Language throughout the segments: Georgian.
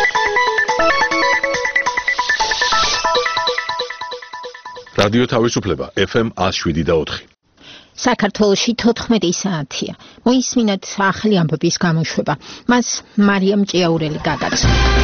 რადიო თავისუფლება FM 107.4. საქართველოში 14 საათია. მოისმინეთ ახალი ამბების გამოშვება. მას მარიამ ჭიაურელი გაგაց.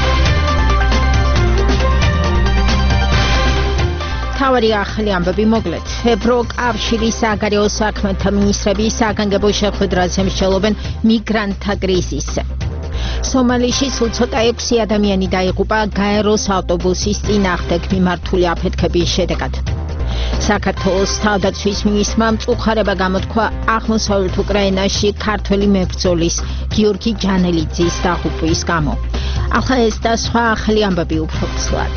თავარი ახალი ამბები მოგლეთ. ევროკავშირის საგარეო საქმეთა მინისტრები საგანგებო შეხვედრაზე მსჯელობენ მიგრანტთა კრიზისზე. სომალიში სულ ცოტა 6 ადამიანი დაიღუპა გაეროს ავტობუსის წინააღმდეგ მიმართული აფეთქების შედეგად. საქართველოს თავდაცვის მინისტრმა მწუხარება გამოთქვა აღმოსავლეთ უკრაინაში ქართველი მებრძოლის გიორგი ჯანელიძის დაღუპვის გამო. ახლა ეს და სხვა ახალი ამბები უფრო ცლად.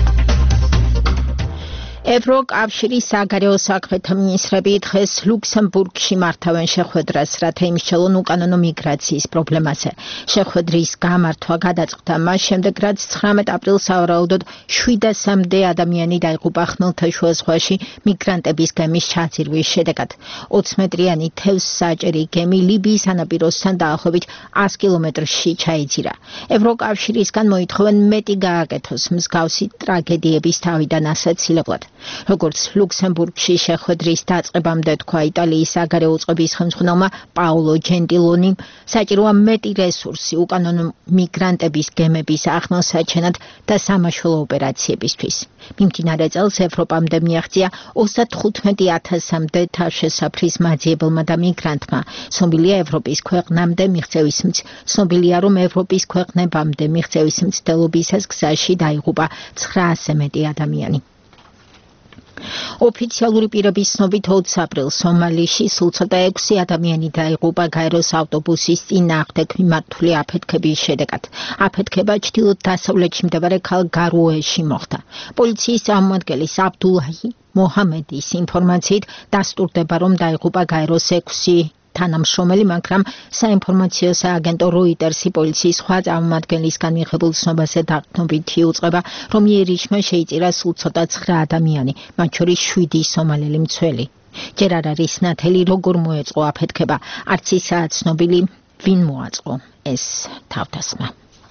ევროკავშირის საგარეო საქმეთა მინისტრები დღეს ლუქსემბურგში მართავენ შეხვედრას, რათა იმსჯელონ უკანონო მიგრაციის პრობლემაზე. შეხვედრის გამართვა გადაწყდა მას შემდეგ, რაც 19 აპრილს სავარაუდოდ 700-მდე ადამიანი დაიღუპა ხმელთაშუა ზღვაში მიგრანტების გემის ჩაძირვის შედეგად. 20 მეტრიანი თევზსაჭერი გემი ლიბიის სანაპიროსთან დაახლოებით 100 კილომეტრში ჩაიძირა. ევროკავშირისგან მოითხოვენ მეტი გააკეთოს მსგავსი ტრაგედიების თავიდან ასაცილებლად. როგორც ლუქსემბურგში შეხვედრის დაწყებამდე თქვა იტალიის საგარეო უწყების ხელმძღვანელმა პაოლო ჯენტილონიმ, საჭიროა მეტი რესურსი უკანონო მიგრანტების გემების აღმოსაჩენად და სამაშველო ოპერაციებისთვის. მიმდინარე წელს ევროპამდე მიაღწია 35,000-მდე თავშესაფრის მაძიებელმა და მიგრანტმა. ცნობილია ევროპის ქვეყნამდე მიღწევის ცნობილია, რომ ევროპის ქვეყნებამდე მიღწევის მცდელობისას გზაში დაიღუპა 900-ზე მეტი ადამიანი. ოფიციალური პირების ცნობით 20 აპრილს სომალიში სულ ცოტა 6 ადამიანი დაიღუპა გაეროს ავტობუსის წინააღმდეგ მიმართული აფეთქების შედეგად. აფეთქება ჩრდილო-დასავლეთში მდებარე ქალ გარუეში მოხდა. პოლიციის წარმომადგენლის აბდულაჰი მოჰამედის ინფორმაციით დასტურდება, რომ დაიღუპა გაეროს 6 თანამშრომელი, მაგრამ საინფორმაციო სააგენტო როიტერსი პოლიციის სხვა წარმომადგენლისგან მიღებულ ცნობაზე დაყრდნობით იუწყება, რომ იერიშმა შეიწირა სულ ცოტა 9 ადამიანი, მათ შორის 7 სომალელი მცველი. ჯერ არ არის ნათელი, როგორ მოეწყო აფეთქება, არც ისაა ცნობილი, ვინ მოაწყო ეს თავდასხმა.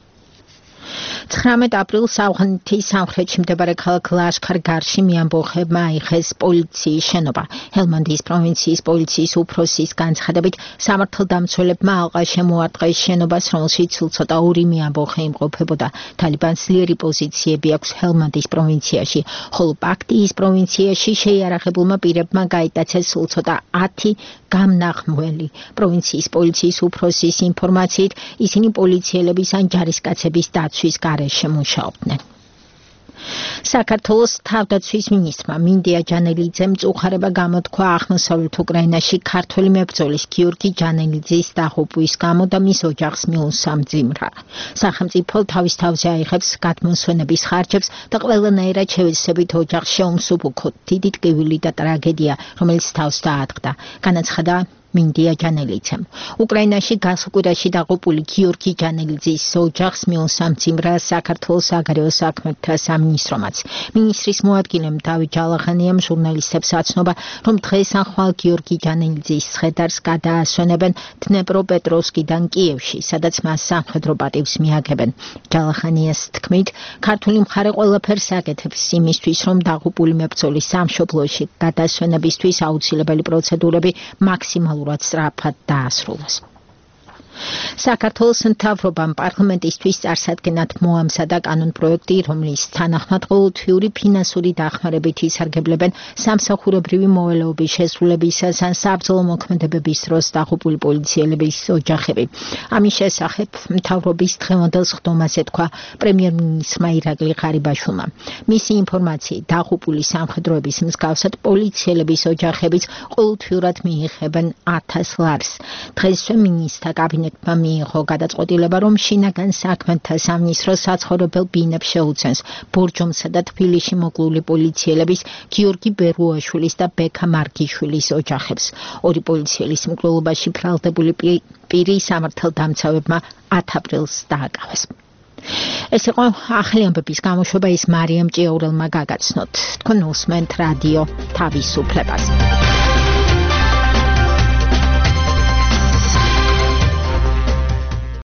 19 აპრილს ავღანეთის სამხრეთში მდებარე ქალაქ ლაშქარ-გარში მიამბოხებმა აიხეს პოლიციის შენობა. ჰელმანდის პროვინციის პოლიციის უფროსის განცხადებით, სამართალდამცველებმა ალყა შემოარტყეს შენობას, რომელშიც სულ ცოტა 2 მიამბოხე იმყოფებოდა. თალიბანს ძლიერი პოზიციები აქვს ჰელმანდის პროვინციაში, ხოლო პაქტიის პროვინციაში შეიარაღებულმა პირებმა გაიტაცეს სულ ცოტა 10 გამნახმველი. პროვინციის პოლიციის უფროსის ინფორმაციით, ისინი პოლიციელების ან ჯარისკაცების დაცვის გარეშე მუშაობდნენ. საქართველოს თავდაცვის მინისტრმა მინდია ჯანელიძემ მწუხარება გამოთქვა აღმოსავლეთ უკრაინაში ქართველი მებრძოლის გიორგი ჯანელიძის დაღუპვის გამო და მის ოჯახს მიუსამძიმრა. სახელმწიფო თავის თავზე აიღებს გადმოსვენების ხარჯებს და ყველანაირად შევეცდებით ოჯახს შეუმსუბუქოთ. დიდი ტკივილი და ტრაგედია, რომელიც თავს დაადგა, განაცხადა მინდია ჯანელიძემ. უკრაინაში გასულ კვირაში დაღუპული გიორგი ჯანელიძის ოჯახს მიუსამძიმრა საქართველოს საგარეო საქმეთა სამინისტრომაც. მინისტრის მოადგილემ დავით ჯალახანიამ ჟურნალისტებს აცნობა, რომ დღეს ახვალ გიორგი ჯანელიძის ცხედარს გადაასვენებენ დნეპროპეტროვსკიდან კიევში, სადაც მას სამხედრო პატივს მიაგებენ. ჯალახანიას თქმით, ქართული მხარე ყველაფერს აკეთებს იმისთვის, რომ დაღუპული მებრძოლის სამშობლოში გადასვენებისთვის აუცილებელი პროცედურები მაქსიმალურად სწრაფად დაასრულოს. საქართველოს მთავრობამ პარლამენტისთვის წარსადგენად მოამზადა კანონპროექტი, რომლის თანახმად ყოველთვიური ფინანსური დახმარებით ისარგებლებენ სამსახურებრივი მოვალეობის შესრულებისას ან საბრძოლო მოქმედებების დროს დაღუპული პოლიციელების ოჯახები. ამის შესახებ მთავრობის დღევანდელ სხდომაზე თქვა პრემიერ-მინისტრმა ირაკლი ღარიბაშვილმა. მისი ინფორმაციით, დაღუპული სამხედროების მსგავსად პოლიციელების ოჯახებიც ყოველთვიურად მიიღებენ 1000 ლარს. დღესვე მინისტრთა კაბინეტმა მიიღო გადაწყვეტილება, რომ შინაგან საქმეთა სამინისტრო საცხოვრებელ ბინებს შეუცემს ბორჯომსა და თბილისში მოკლული პოლიციელების გიორგი ბერუაშვილის და ბექა მარგიშვილის ოჯახებს. ორი პოლიციელის მკვლელობაში ბრალდებული პირი სამართალდამცავებმა 10 აპრილს დააკავეს. ეს იყო ახალი ამბების გამოშვება, ის მარიამ ჭიაურელმა გაგაცნოთ. თქვენ უსმენთ რადიო თავისუფლებას.